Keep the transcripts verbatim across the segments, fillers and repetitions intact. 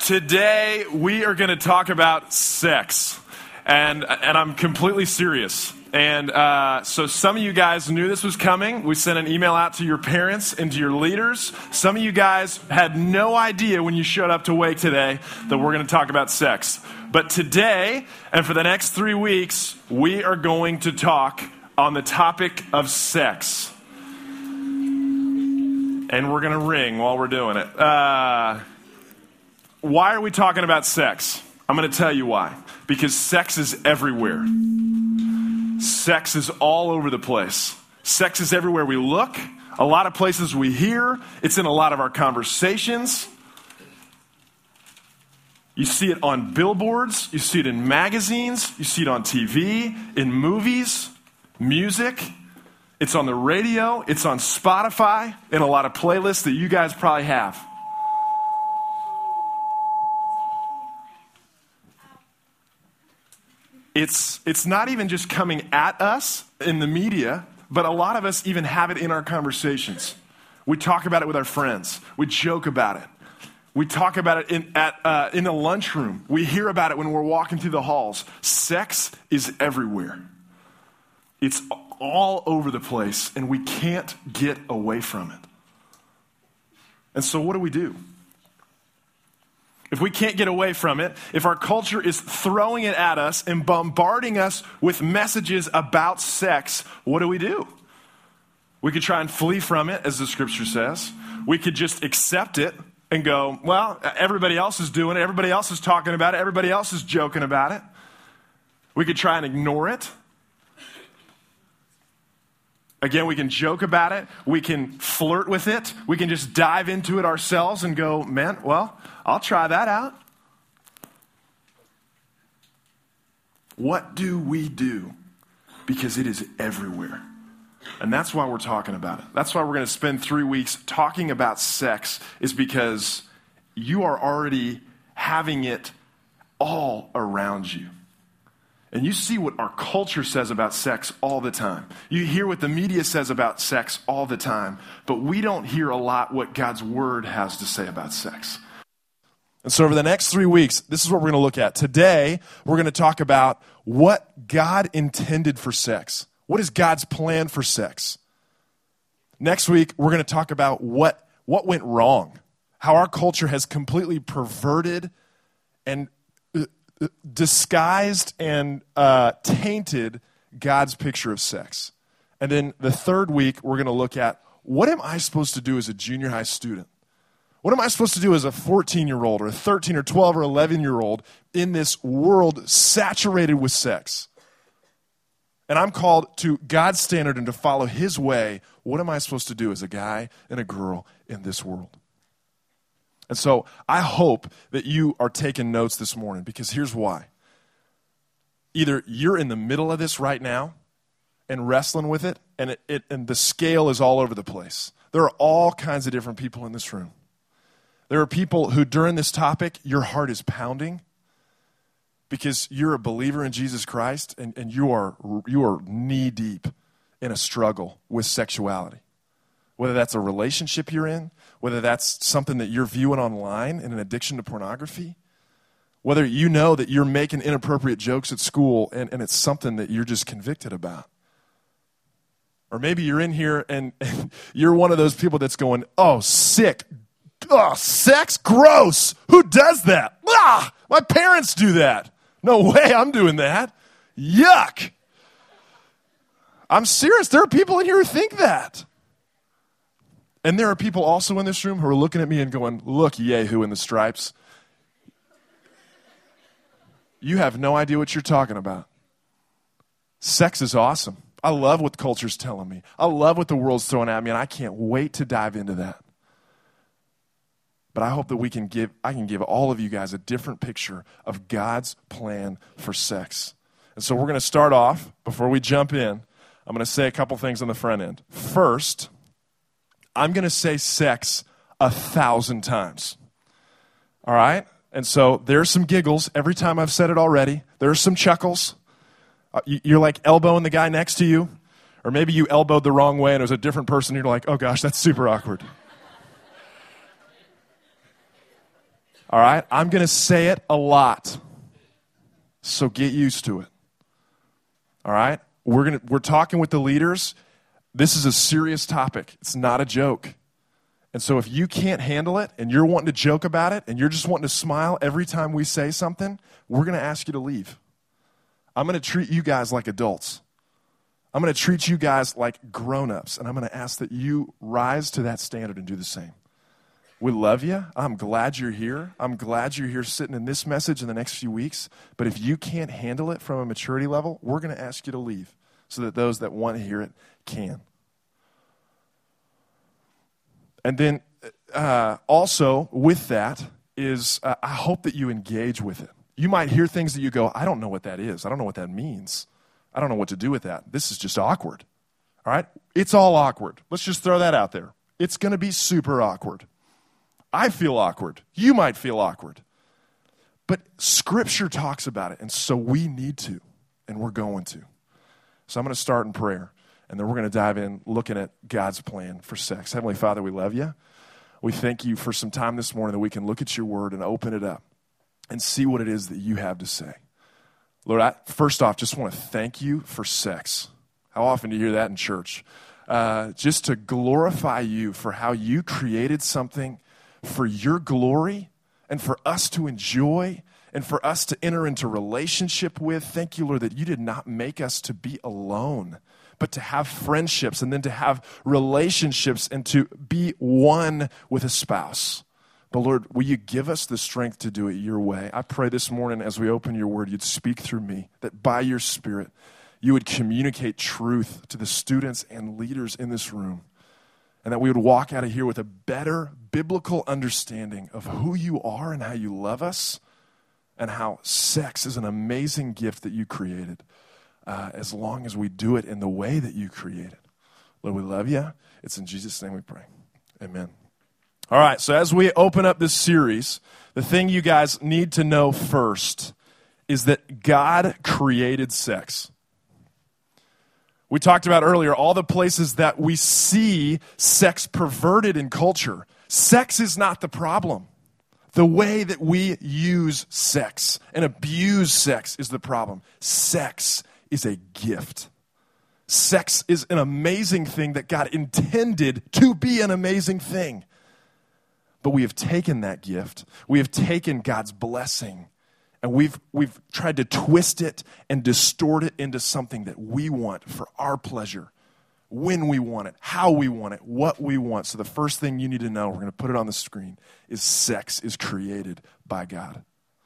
Today, we are going to talk about sex, and and I'm completely serious. And uh, so some of you guys knew this was coming. We sent an email out to your parents and to your leaders. Some of you guys had no idea when you showed up to Wake today that we're going to talk about sex. But today, and for the next three weeks, we are going to talk on the topic of sex. And we're going to ring while we're doing it. Uh... Why are we talking about sex? I'm going to tell you why. Because sex is everywhere. Sex is all over the place. Sex is everywhere we look. A lot of places we hear. It's in a lot of our conversations. You see it on billboards. You see it in magazines. You see it on T V, in movies, music. It's on the radio. It's on Spotify, in a lot of playlists that you guys probably have. It's it's not even just coming at us in the media, but a lot of us even have it in our conversations. We talk about it with our friends. We joke about it. We talk about it in at uh, in the lunchroom. We hear about it when we're walking through the halls. Sex is everywhere. It's all over the place, and we can't get away from it. And so what do we do? If we can't get away from it, if our culture is throwing it at us and bombarding us with messages about sex, what do we do? We could try and flee from it, as the scripture says. We could just accept it and go, well, everybody else is doing it. Everybody else is talking about it. Everybody else is joking about it. We could try and ignore it. Again, we can joke about it. We can flirt with it. We can just dive into it ourselves and go, man, well, I'll try that out. What do we do? Because it is everywhere. And that's why we're talking about it. That's why we're going to spend three weeks talking about sex, is because you are already having it all around you. And you see what our culture says about sex all the time. You hear what the media says about sex all the time. But we don't hear a lot what God's word has to say about sex. And so over the next three weeks, this is what we're going to look at. Today, we're going to talk about what God intended for sex. What is God's plan for sex? Next week, we're going to talk about what, what went wrong. How our culture has completely perverted and disguised and uh, tainted God's picture of sex. And then the third week, we're going to look at, what am I supposed to do as a junior high student? What am I supposed to do as a fourteen-year-old or a thirteen or twelve or eleven-year-old in this world saturated with sex? And I'm called to God's standard and to follow his way. What am I supposed to do as a guy and a girl in this world? And so I hope that you are taking notes this morning, because here's why. Either you're in the middle of this right now and wrestling with it, and it, it and the scale is all over the place. There are all kinds of different people in this room. There are people who, during this topic, your heart is pounding because you're a believer in Jesus Christ, and, and you are you are knee-deep in a struggle with sexuality. Whether that's a relationship you're in, whether that's something that you're viewing online in an addiction to pornography, whether you know that you're making inappropriate jokes at school and, and it's something that you're just convicted about. Or maybe you're in here and, and you're one of those people that's going, oh, sick, oh, sex, gross, who does that? Ah, my parents do that. No way I'm doing that. Yuck. I'm serious. There are people in here who think that. And there are people also in this room who are looking at me and going, look, Yehu in the stripes. You have no idea what you're talking about. Sex is awesome. I love what culture's telling me. I love what the world's throwing at me, and I can't wait to dive into that. But I hope that we can give, I can give all of you guys a different picture of God's plan for sex. And so we're going to start off, before we jump in, I'm going to say a couple things on the front end. First, I'm going to say sex a thousand times. All right? And so there's some giggles every time I've said it already. There's some chuckles. Uh, you're like elbowing the guy next to you. Or maybe you elbowed the wrong way and it was a different person. You're like, oh gosh, that's super awkward. All right? I'm going to say it a lot. So get used to it. All right? We're going to we're talking with the leaders. This is a serious topic. It's not a joke. And so if you can't handle it and you're wanting to joke about it and you're just wanting to smile every time we say something, we're going to ask you to leave. I'm going to treat you guys like adults. I'm going to treat you guys like grown-ups, and I'm going to ask that you rise to that standard and do the same. We love you. I'm glad you're here. I'm glad you're here sitting in this message in the next few weeks. But if you can't handle it from a maturity level, we're going to ask you to leave so that those that want to hear it can. And then uh, also with that is uh, I hope that you engage with it. You might hear things that you go, I don't know what that is. I don't know what that means. I don't know what to do with that. This is just awkward. All right? It's all awkward. Let's just throw that out there. It's going to be super awkward. I feel awkward. You might feel awkward. But Scripture talks about it, and so we need to, and we're going to. So I'm going to start in prayer. And then we're going to dive in looking at God's plan for sex. Heavenly Father, we love you. We thank you for some time this morning that we can look at your word and open it up and see what it is that you have to say. Lord, I, first off, just want to thank you for sex. How often do you hear that in church? Uh, just to glorify you for how you created something for your glory and for us to enjoy and for us to enter into relationship with. Thank you, Lord, that you did not make us to be alone, but to have friendships and then to have relationships and to be one with a spouse. But Lord, will you give us the strength to do it your way? I pray this morning as we open your word, you'd speak through me, that by your Spirit, you would communicate truth to the students and leaders in this room, and that we would walk out of here with a better biblical understanding of who you are and how you love us and how sex is an amazing gift that you created. Uh, as long as we do it in the way that you created. Lord, we love you. It's in Jesus' name we pray. Amen. All right, so as we open up this series, the thing you guys need to know first is that God created sex. We talked about earlier all the places that we see sex perverted in culture. Sex is not the problem. The way that we use sex and abuse sex is the problem. Sex is a gift. Sex is an amazing thing that God intended to be an amazing thing. But we have taken that gift. We have taken God's blessing, and we've we've tried to twist it and distort it into something that we want for our pleasure, when we want it, how we want it, what we want. So the first thing you need to know, we're going to put it on the screen, is sex is created by God.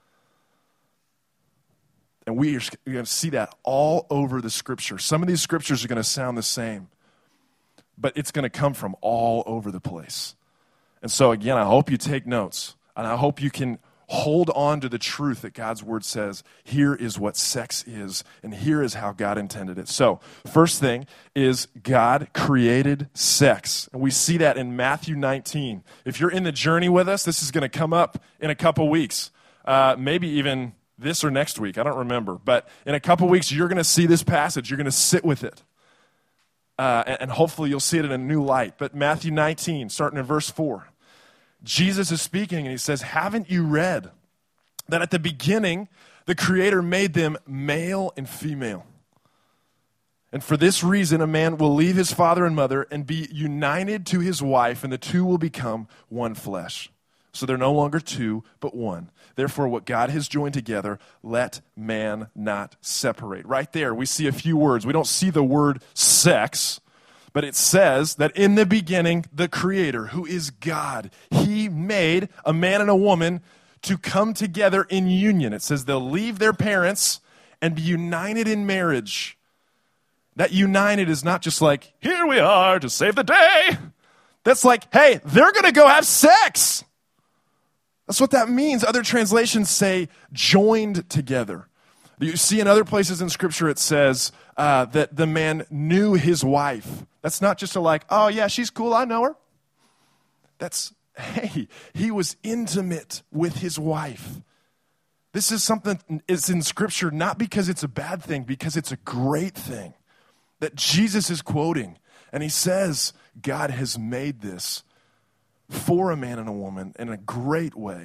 And we are going to see that all over the Scripture. Some of these Scriptures are going to sound the same, but it's going to come from all over the place. And so, again, I hope you take notes, and I hope you can hold on to the truth that God's Word says. Here is what sex is, and here is how God intended it. So, first thing is God created sex, and we see that in Matthew nineteen. If you're in the journey with us, this is going to come up in a couple weeks, uh, maybe even this or next week, I don't remember. But in a couple weeks, you're going to see this passage. You're going to sit with it. Uh, and, and hopefully you'll see it in a new light. But Matthew nineteen, starting in verse four. Jesus is speaking, and he says, haven't you read that at the beginning, the Creator made them male and female? And for this reason, a man will leave his father and mother and be united to his wife, and the two will become one flesh. So they're no longer two, but one. Therefore, what God has joined together, let man not separate. Right there, we see a few words. We don't see the word sex, but it says that in the beginning, the Creator, who is God, He made a man and a woman to come together in union. It says they'll leave their parents and be united in marriage. That united is not just like, here we are to save the day. That's like, hey, they're going to go have sex. That's what that means. Other translations say joined together. You see in other places in Scripture it says uh, that the man knew his wife. That's not just a like, oh yeah, she's cool, I know her. That's, hey, he was intimate with his wife. This is something is in Scripture not because it's a bad thing, because it's a great thing that Jesus is quoting. And he says, God has made this for a man and a woman in a great way.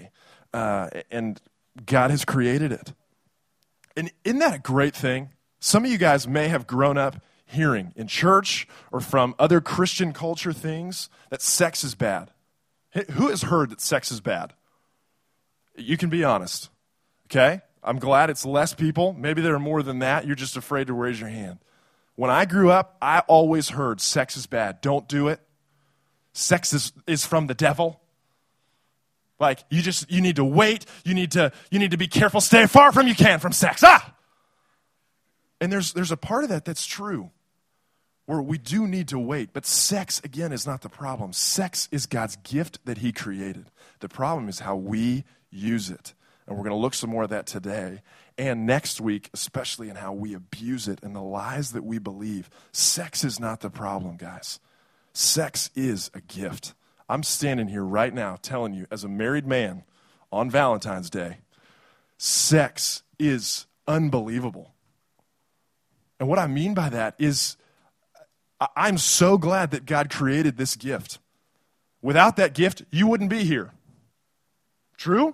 uh, and God has created it. And isn't that a great thing? Some of you guys may have grown up hearing in church or from other Christian culture things that sex is bad. Who has heard that sex is bad? You can be honest, okay? I'm glad it's less people. Maybe there are more than that. You're just afraid to raise your hand. When I grew up, I always heard sex is bad. Don't do it. Sex is, is from the devil. Like, you just, you need to wait. You need to, you need to be careful. Stay far from you can from sex. Ah! And there's, there's a part of that that's true, where we do need to wait. But sex, again, is not the problem. Sex is God's gift that he created. The problem is how we use it. And we're going to look some more at that today. And next week, especially in how we abuse it and the lies that we believe. Sex is not the problem, guys. Sex is a gift. I'm standing here right now telling you, as a married man on Valentine's Day, sex is unbelievable. And what I mean by that is, I'm so glad that God created this gift. Without that gift, you wouldn't be here. True?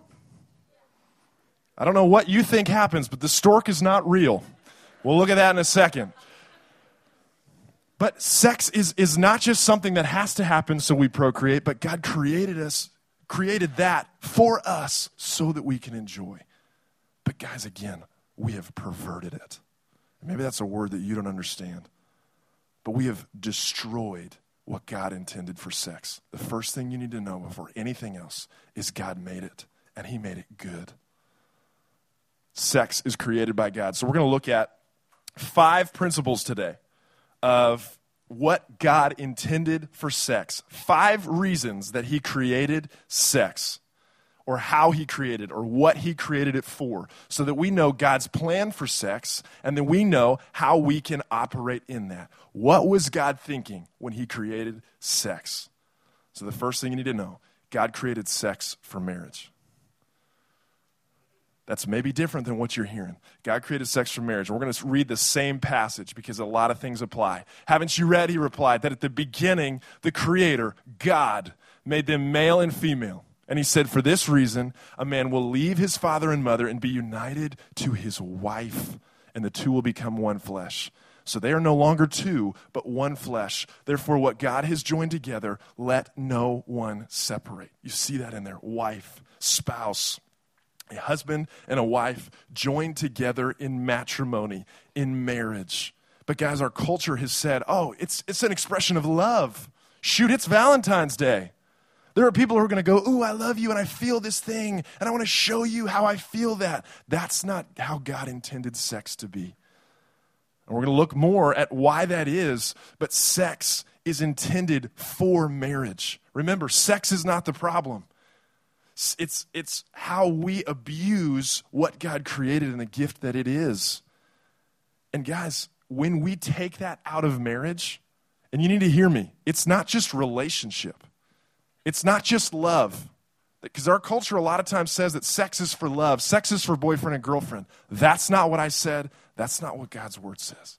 I don't know what you think happens, but the stork is not real. We'll look at that in a second. But sex is, is not just something that has to happen so we procreate, but God created us, created that for us so that we can enjoy. But guys, again, we have perverted it. Maybe that's a word that you don't understand. But we have destroyed what God intended for sex. The first thing you need to know before anything else is God made it, and he made it good. Sex is created by God. So we're going to look at five principles today of what God intended for sex. Five reasons that he created sex, or how he created, or what he created it for, so that we know God's plan for sex, and then we know how we can operate in that. What was God thinking when he created sex? So the first thing you need to know, God created sex for marriage. That's maybe different than what you're hearing. God created sex for marriage. We're going to read the same passage because a lot of things apply. Haven't you read, he replied, that at the beginning, the Creator, God, made them male and female. And he said, for this reason, a man will leave his father and mother and be united to his wife, and the two will become one flesh. So they are no longer two, but one flesh. Therefore, what God has joined together, let no one separate. You see that in there. Wife, spouse, a husband and a wife joined together in matrimony, in marriage. But guys, our culture has said, oh, it's it's an expression of love. Shoot, it's Valentine's Day. There are people who are going to go, ooh, I love you and I feel this thing and I want to show you how I feel that. That's not how God intended sex to be. And we're going to look more at why that is, but sex is intended for marriage. Remember, sex is not the problem. It's, it's how we abuse what God created and the gift that it is. And guys, when we take that out of marriage, and you need to hear me, it's not just relationship. It's not just love. Because our culture a lot of times says that sex is for love. Sex is for boyfriend and girlfriend. That's not what I said. That's not what God's word says.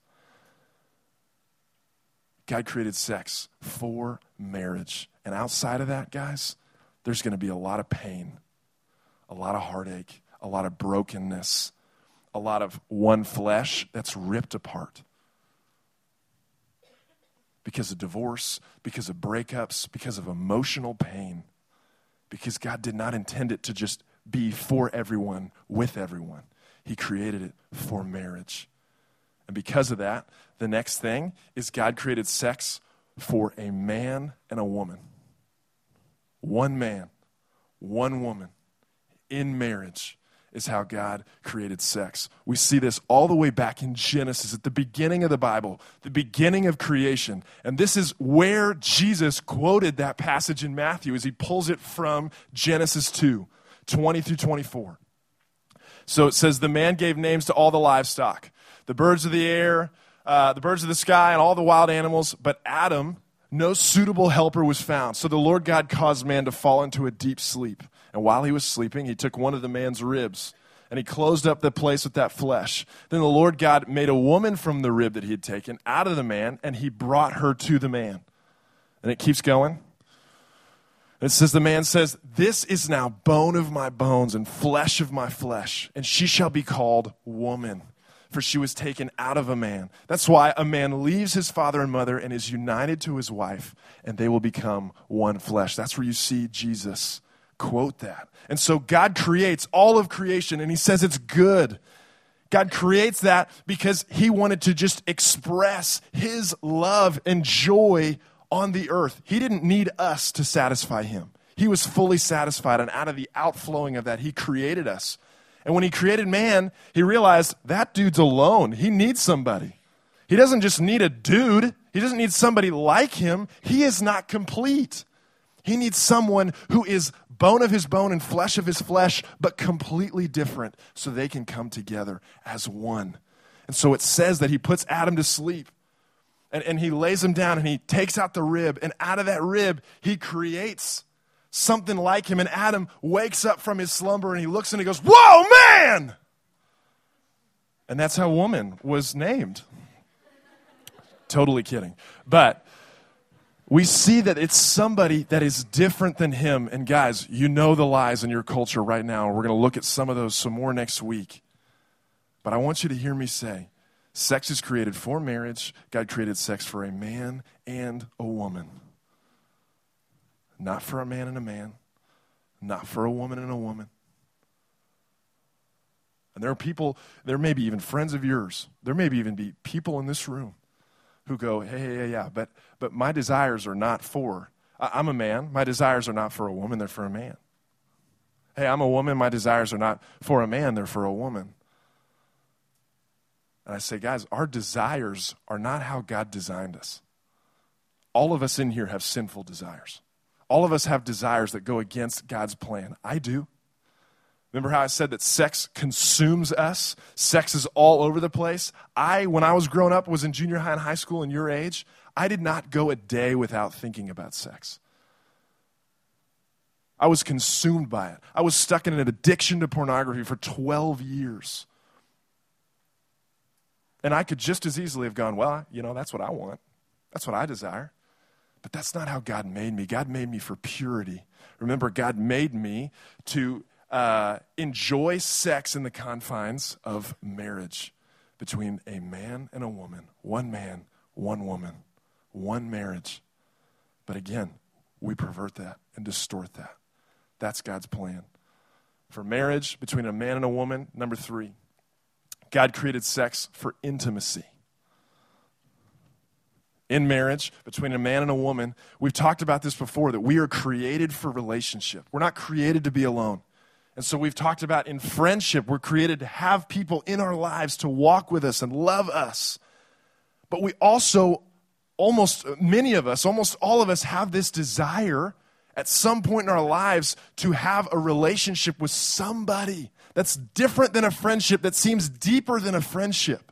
God created sex for marriage. And outside of that, guys, there's going to be a lot of pain, a lot of heartache, a lot of brokenness, a lot of one flesh that's ripped apart. Because of divorce, because of breakups, because of emotional pain. Because God did not intend it to just be for everyone, with everyone. He created it for marriage. And because of that, the next thing is God created sex for a man and a woman. One man, one woman in marriage is how God created sex. We see this all the way back in Genesis, at the beginning of the Bible, the beginning of creation. And this is where Jesus quoted that passage in Matthew as he pulls it from Genesis two, twenty through twenty-four. So it says, the man gave names to all the livestock, the birds of the air, uh, the birds of the sky, and all the wild animals. But Adam, no suitable helper was found. So the Lord God caused man to fall into a deep sleep. And while he was sleeping, he took one of the man's ribs, and he closed up the place with that flesh. Then the Lord God made a woman from the rib that he had taken out of the man, and he brought her to the man. And it keeps going. It says, the man says, this is now bone of my bones and flesh of my flesh, and she shall be called woman, for she was taken out of a man. That's why a man leaves his father and mother and is united to his wife, and they will become one flesh. That's where you see Jesus quote that. And so God creates all of creation, and he says it's good. God creates that because he wanted to just express his love and joy on the earth. He didn't need us to satisfy him. He was fully satisfied, and out of the outflowing of that, he created us. And when he created man, he realized that dude's alone. He needs somebody. He doesn't just need a dude. He doesn't need somebody like him. He is not complete. He needs someone who is bone of his bone and flesh of his flesh, but completely different, so they can come together as one. And so it says that he puts Adam to sleep, and, and he lays him down, and he takes out the rib, and out of that rib, he creates something like him. And Adam wakes up from his slumber, and he looks and he goes, whoa, man! And that's how woman was named. Totally kidding. But we see that it's somebody that is different than him. And guys, you know the lies in your culture right now. We're going to look at some of those some more next week. But I want you to hear me say, sex is created for marriage. God created sex for a man and a woman. Not for a man and a man. Not for a woman and a woman. And there are people, there may be even friends of yours. There may be even be people in this room who go, hey, hey, yeah, yeah, but but my desires are not for, I, I'm a man, my desires are not for a woman, they're for a man. Hey, I'm a woman, my desires are not for a man, they're for a woman. And I say, guys, our desires are not how God designed us. All of us in here have sinful desires. All of us have desires that go against God's plan. I do. Remember how I said that sex consumes us? Sex is all over the place. I, when I was growing up, was in junior high and high school and your age. I did not go a day without thinking about sex. I was consumed by it. I was stuck in an addiction to pornography for twelve years. And I could just as easily have gone, well, you know, that's what I want. That's what I desire. But that's not how God made me. God made me for purity. Remember, God made me to Uh, enjoy sex in the confines of marriage between a man and a woman. One man, one woman, one marriage. But again, we pervert that and distort that. That's God's plan. For marriage between a man and a woman, number three, God created sex for intimacy. In marriage, between a man and a woman, we've talked about this before, that we are created for relationship. We're not created to be alone. And so we've talked about in friendship, we're created to have people in our lives to walk with us and love us. But we also, almost many of us, almost all of us have this desire at some point in our lives to have a relationship with somebody that's different than a friendship, that seems deeper than a friendship.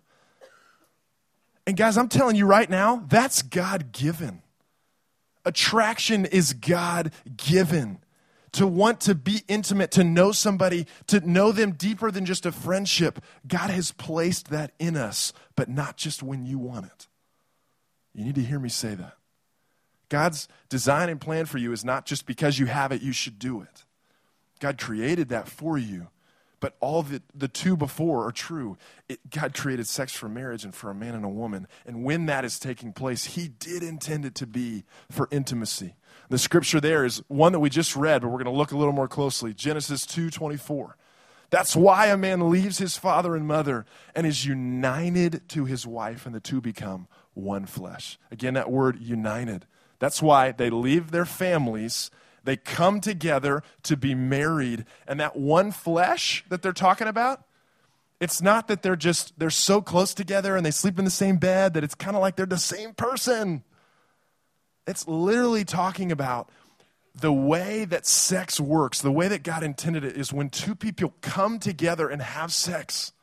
And guys, I'm telling you right now, that's God-given. Attraction is God-given. To want to be intimate, to know somebody, to know them deeper than just a friendship. God has placed that in us, but not just when you want it. You need to hear me say that. God's design and plan for you is not just because you have it, you should do it. God created that for you, but all the, the two before are true. It, God created sex for marriage and for a man and a woman. And when that is taking place, he did intend it to be for intimacy. The scripture there is one that we just read, but we're going to look a little more closely. Genesis two twenty-four. That's why a man leaves his father and mother and is united to his wife, and the two become one flesh. Again, that word united. That's why they leave their families. They come together to be married. And that one flesh that they're talking about, it's not that they're just, they're so close together and they sleep in the same bed that it's kind of like they're the same person. It's literally talking about the way that sex works, the way that God intended it is when two people come together and have sex,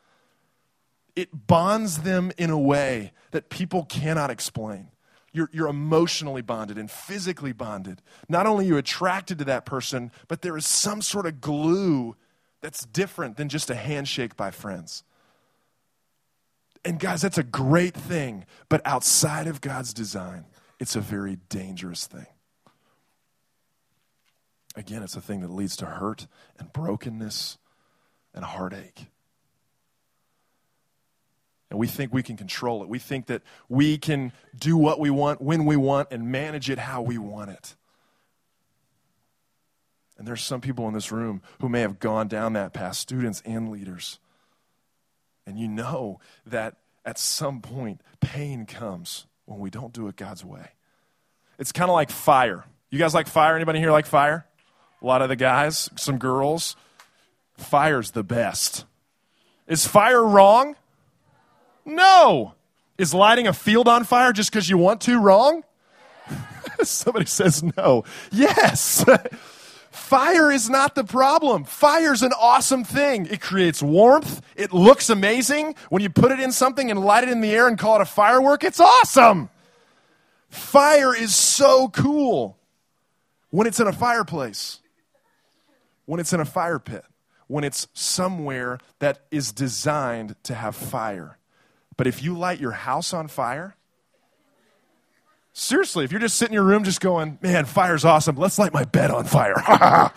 it bonds them in a way that people cannot explain. You're, you're emotionally bonded and physically bonded. Not only are you attracted to that person, but there is some sort of glue that's different than just a handshake by friends. And guys, that's a great thing, but outside of God's design, it's a very dangerous thing. again, it's a thing that leads to hurt and brokenness and heartache. And we think we can control it. We think that we can do what we want, when we want, and manage it how we want it. And there's some people in this room who may have gone down that path, students and leaders. And you know that at some point, pain comes when we don't do it God's way. It's kind of like fire. You guys like fire? Anybody here like fire? A lot of the guys, some girls. Fire's the best. Is fire wrong? No. Is lighting a field on fire just because you want to wrong? Somebody says no. Yes. Fire is not the problem. Fire's an awesome thing. It creates warmth. It looks amazing. When you put it in something and light it in the air and call it a firework, it's awesome. Fire is so cool when it's in a fireplace, when it's in a fire pit, when it's somewhere that is designed to have fire. But if you light your house on fire, seriously, if you're just sitting in your room just going, man, fire's awesome, let's light my bed on fire.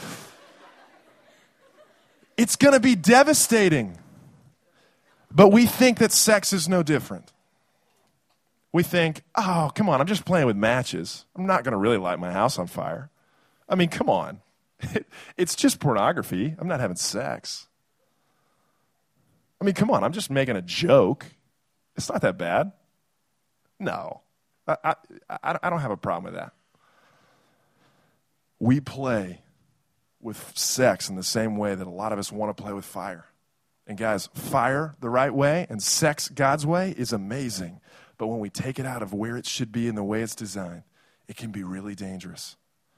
It's going to be devastating. But we think that sex is no different. We think, oh, come on, I'm just playing with matches. I'm not going to really light my house on fire. I mean, come on. It's just pornography. I'm not having sex. I mean, come on, I'm just making a joke. It's not that bad. No. I, I, I don't have a problem with that. We play with sex in the same way that a lot of us want to play with fire. And guys, fire the right way and sex God's way is amazing. But when we take it out of where it should be and the way it's designed, it can be really dangerous.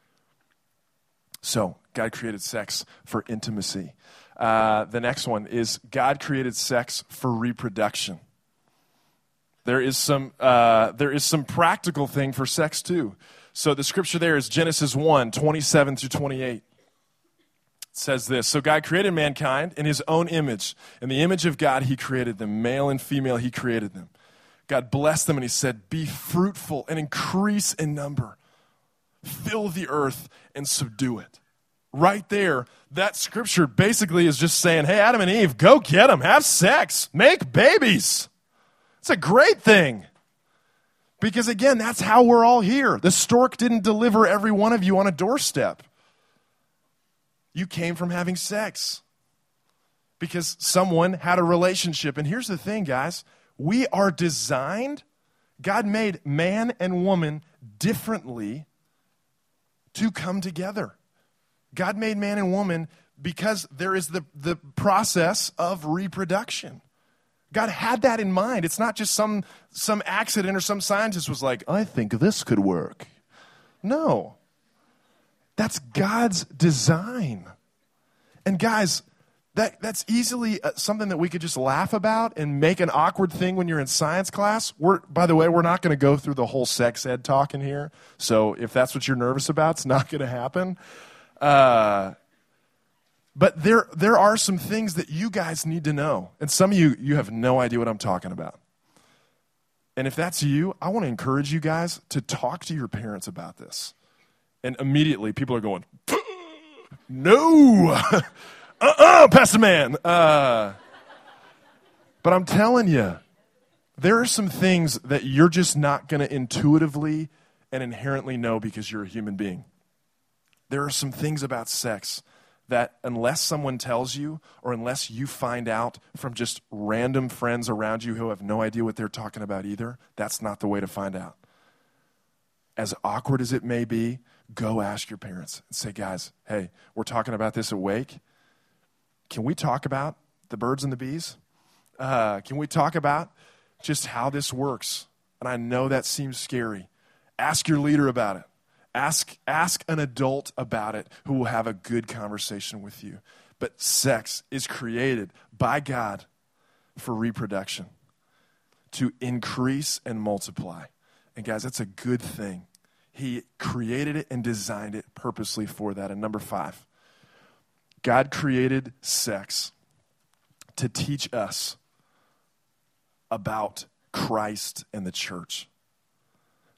So, God created sex for intimacy. Uh, the next one is God created sex for reproduction. There is some uh, there is some practical thing for sex too. So the scripture there is Genesis one, twenty-seven through twenty-eight. It says this, so God created mankind in his own image. In the image of God, he created them. Male and female, he created them. God blessed them and he said, be fruitful and increase in number. Fill the earth and subdue it. Right there, that scripture basically is just saying, hey, Adam and Eve, go get them. Have sex. Make babies. It's a great thing. Because again, that's how we're all here. The stork didn't deliver every one of you on a doorstep. You came from having sex. Because someone had a relationship. And here's the thing, guys. We are designed, God made man and woman differently to come together. God made man and woman because there is the, the process of reproduction. God had that in mind. It's not just some, some accident or some scientist was like, I think this could work. No. That's God's design. And guys, that, that's easily something that we could just laugh about and make an awkward thing when you're in science class. We're, by the way, we're not going to go through the whole sex ed talk in here. So if that's what you're nervous about, it's not going to happen. Uh But there there are some things that you guys need to know. And some of you, you have no idea what I'm talking about. And if that's you, I want to encourage you guys to talk to your parents about this. And immediately people are going, no, uh-uh, Pastor Man. Uh, but I'm telling you, there are some things that you're just not going to intuitively and inherently know because you're a human being. There are some things about sex that unless someone tells you or unless you find out from just random friends around you who have no idea what they're talking about either, that's not the way to find out. As awkward as it may be, go ask your parents and say, guys, hey, we're talking about this at Wake. Can we talk about the birds and the bees? Uh, can we talk about just how this works? And I know that seems scary. Ask your leader about it. Ask, ask an adult about it who will have a good conversation with you. But sex is created by God for reproduction, to increase and multiply. And guys, that's a good thing. He created it and designed it purposely for that. And number five, God created sex to teach us about Christ and the church.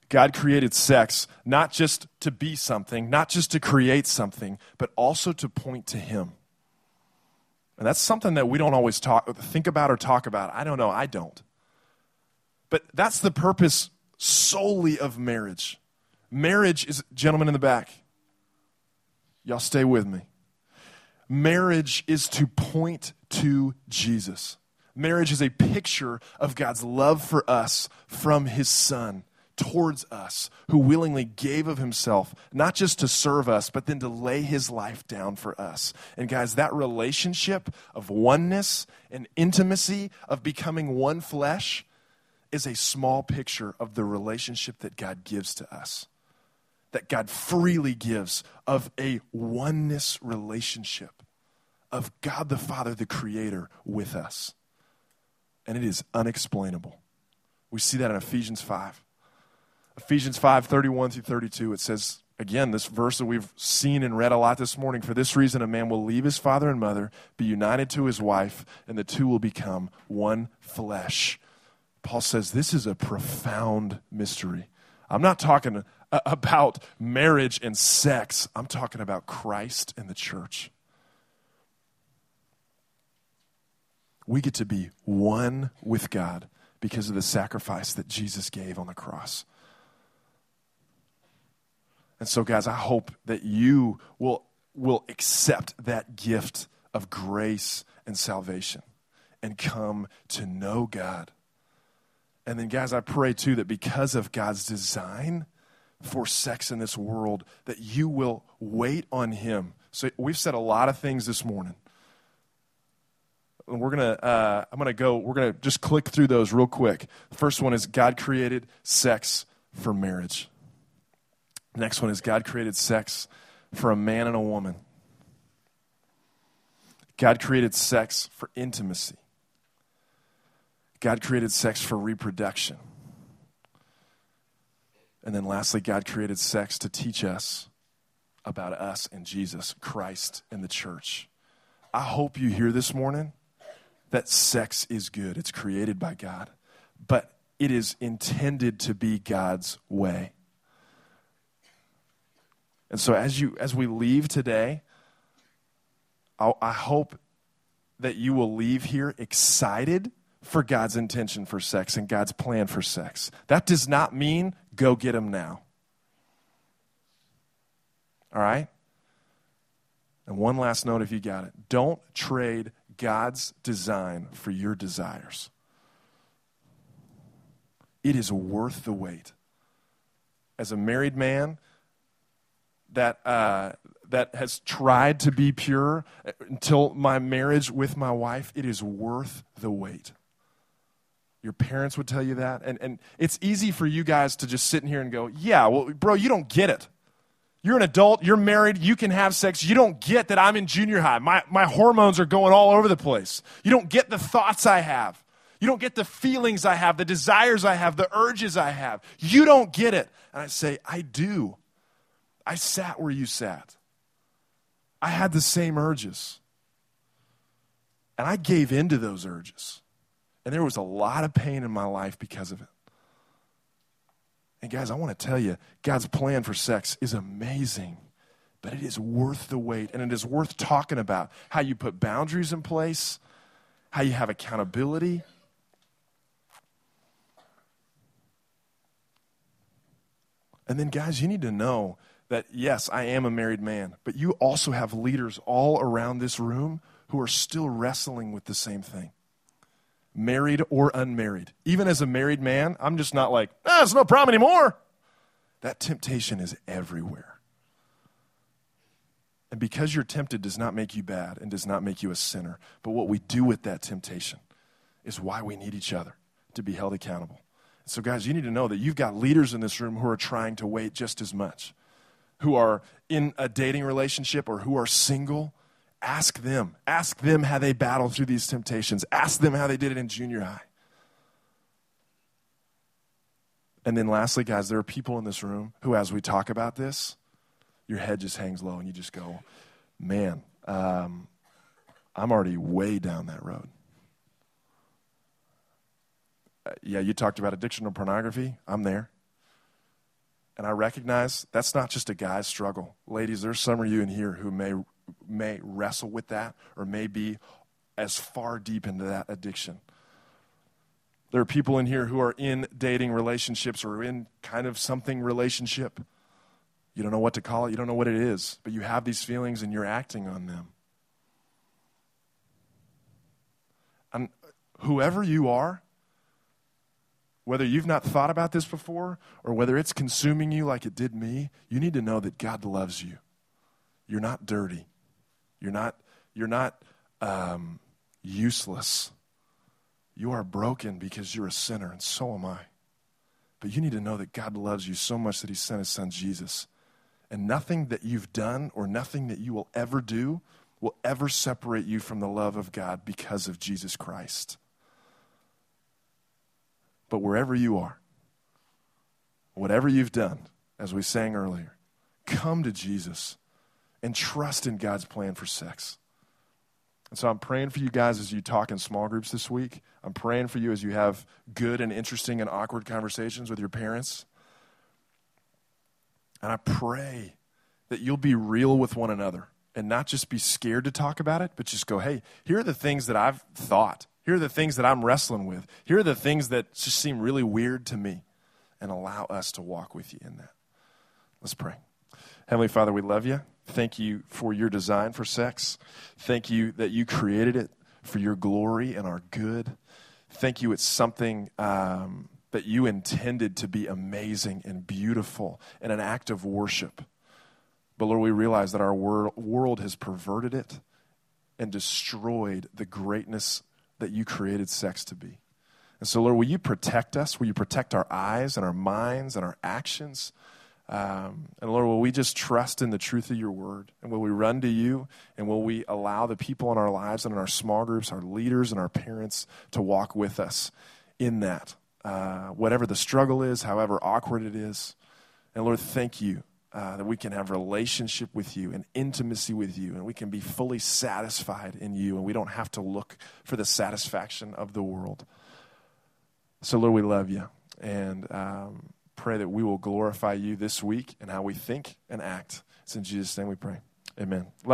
God created sex not just to be something, not just to create something, but also to point to him. And that's something that we don't always talk, think about or talk about. I don't know, I don't. But that's the purpose solely of marriage. Marriage is, gentlemen in the back, y'all stay with me. Marriage is to point to Jesus. Marriage is a picture of God's love for us from his Son towards us, who willingly gave of himself, not just to serve us, but then to lay his life down for us. And guys, that relationship of oneness and intimacy, of becoming one flesh, is a small picture of the relationship that God gives to us, that God freely gives, of a oneness relationship of God the Father, the Creator, with us. And it is unexplainable. We see that in Ephesians five. Ephesians five, thirty-one through thirty-two, it says, again, this verse that we've seen and read a lot this morning, for this reason a man will leave his father and mother, be united to his wife, and the two will become one flesh. Paul says this is a profound mystery. I'm not talking about marriage and sex. I'm talking about Christ and the church. We get to be one with God because of the sacrifice that Jesus gave on the cross. And so, guys, I hope that you will, will accept that gift of grace and salvation and come to know God. And then, guys, I pray, too, that because of God's design for sex in this world, that you will wait on him. So we've said a lot of things this morning. We're going to, uh, I'm going to go, we're going to just click through those real quick. The first one is God created sex for marriage. The next one is God created sex for a man and a woman. God created sex for intimacy. God created sex for reproduction. And then lastly, God created sex to teach us about us and Jesus, Christ and the church. I hope you hear this morning that sex is good. It's created by God, but it is intended to be God's way. And so as you as we leave today, I'll, I hope that you will leave here excited for God's intention for sex and God's plan for sex. That does not mean go get them now. All right? And one last note if you got it. Don't trade God's design for your desires. It is worth the wait. As a married man that uh, that has tried to be pure until my marriage with my wife, it is worth the wait. Your parents would tell you that. And, and it's easy for you guys to just sit in here and go, yeah, well, bro, you don't get it. You're an adult, you're married, you can have sex. You don't get that I'm in junior high. My, my hormones are going all over the place. You don't get the thoughts I have. You don't get the feelings I have, the desires I have, the urges I have. You don't get it. And I say, I do. I sat where you sat. I had the same urges. And I gave into those urges. And there was a lot of pain in my life because of it. And guys, I want to tell you, God's plan for sex is amazing, but it is worth the wait, and it is worth talking about how you put boundaries in place, how you have accountability. And then, guys, you need to know that, yes, I am a married man, but you also have leaders all around this room who are still wrestling with the same thing. Married or unmarried. Even as a married man, I'm just not like, ah, it's no problem anymore. That temptation is everywhere. And because you're tempted does not make you bad and does not make you a sinner. But what we do with that temptation is why we need each other to be held accountable. So guys, you need to know that you've got leaders in this room who are trying to wait just as much, who are in a dating relationship or who are single. Ask them. Ask them how they battled through these temptations. Ask them how they did it in junior high. And then lastly, guys, there are people in this room who, as we talk about this, your head just hangs low and you just go, man, um, I'm already way down that road. Uh, yeah, you talked about addiction to pornography. I'm there. And I recognize that's not just a guy's struggle. Ladies, there's some of you in here who may may wrestle with that or may be as far deep into that addiction. There are people in here who are in dating relationships or in kind of something relationship. You don't know what to call it. You don't know what it is, but you have these feelings and you're acting on them. And whoever you are, whether you've not thought about this before or whether it's consuming you like it did me, you need to know that God loves you. You're not dirty. You're not, you're not um, useless. You are broken because you're a sinner, and so am I. But you need to know that God loves you so much that he sent his son Jesus. And nothing that you've done or nothing that you will ever do will ever separate you from the love of God because of Jesus Christ. But wherever you are, whatever you've done, as we sang earlier, come to Jesus and trust in God's plan for sex. And so I'm praying for you guys as you talk in small groups this week. I'm praying for you as you have good and interesting and awkward conversations with your parents. And I pray that you'll be real with one another and not just be scared to talk about it, but just go, hey, here are the things that I've thought. Here are the things that I'm wrestling with. Here are the things that just seem really weird to me, and allow us to walk with you in that. Let's pray. Heavenly Father, we love you. Thank you for your design for sex. Thank you that you created it for your glory and our good. Thank you it's something um, that you intended to be amazing and beautiful and an act of worship. But Lord, we realize that our wor- world has perverted it and destroyed the greatness that you created sex to be. And so, Lord, will you protect us? Will you protect our eyes and our minds and our actions? Um, and Lord, will we just trust in the truth of your word? And will we run to you? And will we allow the people in our lives and in our small groups, our leaders and our parents to walk with us in that? Uh, whatever the struggle is, however awkward it is. And Lord, thank you uh, that we can have relationship with you and intimacy with you, and we can be fully satisfied in you, and we don't have to look for the satisfaction of the world. So Lord, we love you, and um, pray that we will glorify you this week in how we think and act. It's in Jesus' name we pray. Amen.